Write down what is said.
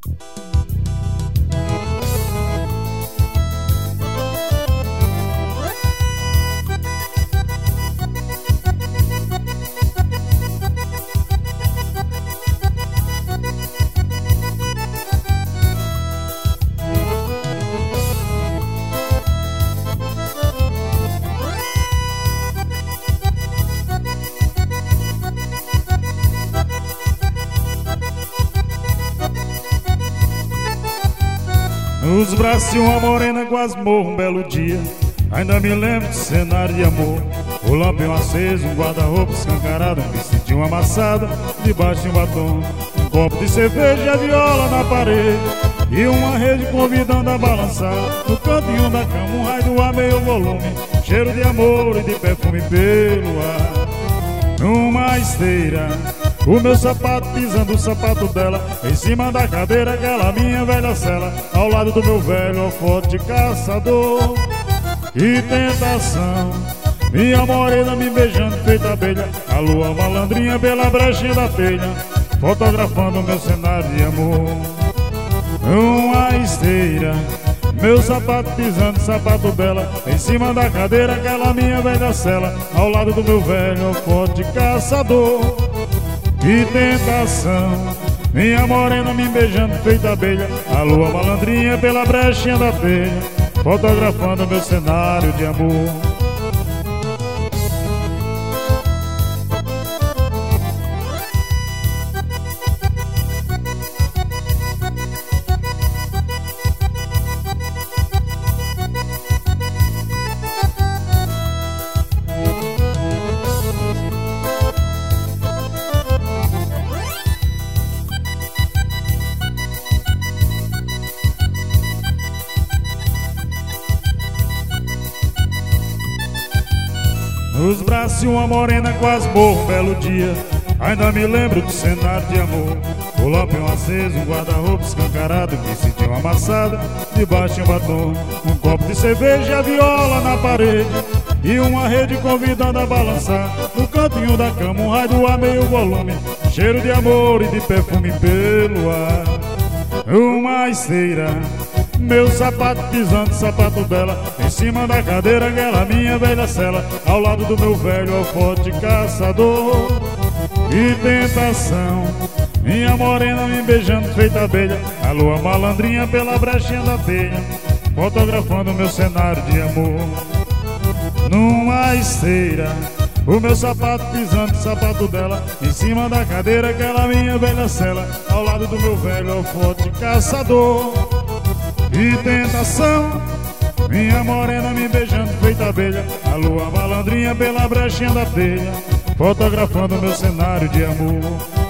Nos braços de uma morena quase morro um belo dia. Ainda me lembro de cenário de amor. O lampião aceso, um guarda-roupa escancarado, um vestidinho amassado debaixo de um batom, um copo de cerveja e a viola na parede, e uma rede convidando a balançar. No cantinho da cama um raio do ar meio volume, cheiro de amor e de perfume pelo ar. Numa esteira, o meu sapato pisando o sapato dela, em cima da cadeira aquela minha velha cela, ao lado do meu velho forte caçador. Que tentação, minha morena me beijando feita abelha, a lua malandrinha pela brechinha da telha, fotografando meu cenário de amor. Numa esteira, meu sapato pisando o sapato dela, em cima da cadeira aquela minha velha cela, ao lado do meu velho forte caçador. Que tentação, minha morena me beijando feita abelha, a lua malandrinha pela brechinha da telha, fotografando meu cenário de amor. Nos braços de uma morena quase morro um belo dia. Ainda me lembro do cenário de amor. O lampião aceso, um guarda-roupa escancarado, vestidinho amassado debaixo de um batom, um copo de cerveja e a viola na parede, e uma rede convidando a balançar. No cantinho da cama um raio do ar meio volume, cheiro de amor e de perfume pelo ar. Uma esteira, meu sapato pisando o sapato dela, em cima da cadeira aquela minha velha cela, ao lado do meu velho forte caçador. Que tentação, minha morena me beijando feita abelha, a lua malandrinha pela brechinha da telha, fotografando meu cenário de amor. Numa esteira, o meu sapato pisando o sapato dela, em cima da cadeira aquela minha velha cela, ao lado do meu velho forte caçador. Que tentação, minha morena me beijando feita abelha, a lua malandrinha pela brechinha da telha, fotografando meu cenário de amor.